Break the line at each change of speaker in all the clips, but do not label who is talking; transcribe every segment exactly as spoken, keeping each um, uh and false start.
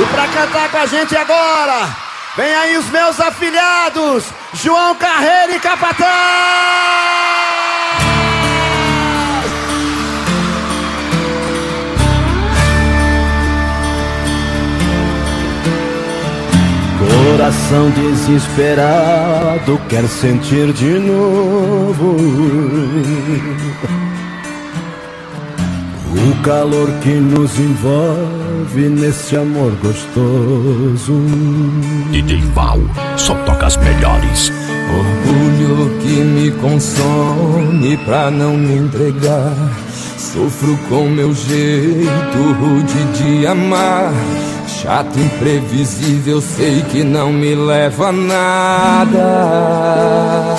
E pra cantar com a gente agora, vem aí os meus afilhados, João Carreiro e Capataz! Coração desesperado quer sentir de novo o calor que nos envolve nesse amor gostoso.
D J Val, só toca as melhores.
Orgulho que me consome pra não me entregar. Sofro com meu jeito rude de amar. Chato, imprevisível, sei que não me leva a nada.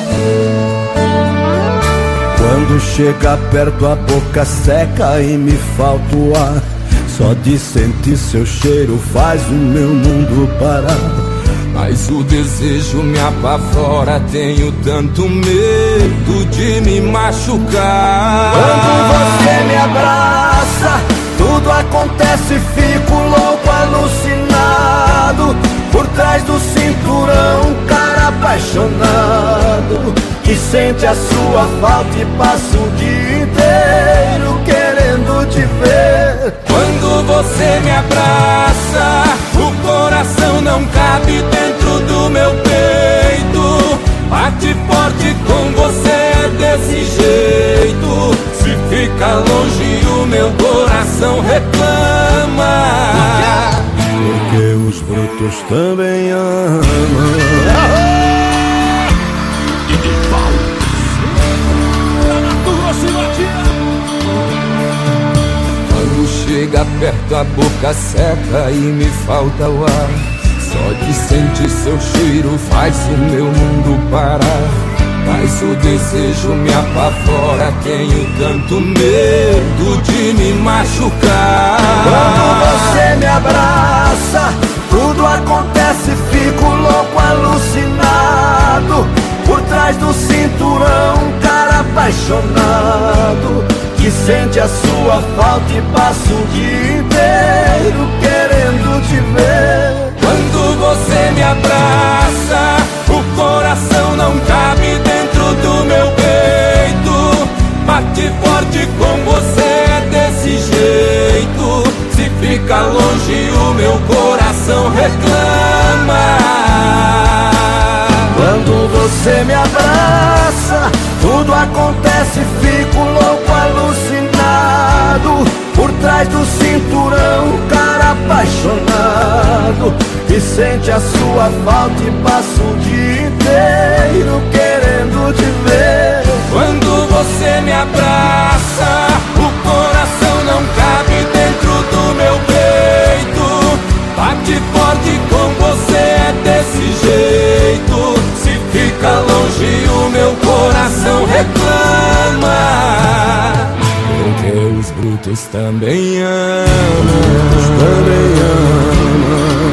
Quando chega perto a boca seca e me falta o ar. Só de sentir seu cheiro faz o meu mundo parar.
Mas o desejo me apavora, tenho tanto medo de me machucar.
Quando você me abraça, tudo acontece, fico louco, alucinado. Por trás do cinturão, um cara apaixonado que sente a sua falta e passa o dia inteiro querendo te ver.
Quando você me abraça, o coração não cabe dentro do meu peito. Bate forte, com você é desse jeito. Se fica longe o meu coração reclama.
Porque os brutos também amam.
D J Val.
Quando chega perto a boca seca e me falta o ar. Só de sentir seu cheiro faz o meu mundo parar. Mas o desejo me apavora, tenho tanto medo de me machucar.
Quando você me abraça, tudo acontece, fico louco, alucinado. Por trás do cinturão, um cara apaixonado que sente a sua falta e passa o dia inteiro querendo te ver.
Quando você me abraça, o coração não cabe dentro do meu peito. Bate forte, com você é desse jeito. Se fica longe o meu coração reclama.
Quando você me abraça, tudo acontece, fico louco, alucinado. Por trás do cinturão, um cara apaixonado que sente a sua falta e passa o dia inteiro querendo te ver.
Quando você me abraça, o coração não cabe dentro do meu peito. Bate forte, com você é desse jeito. Se fica longe o meu coração reclama. Porque os brutos também amam.
Também amam.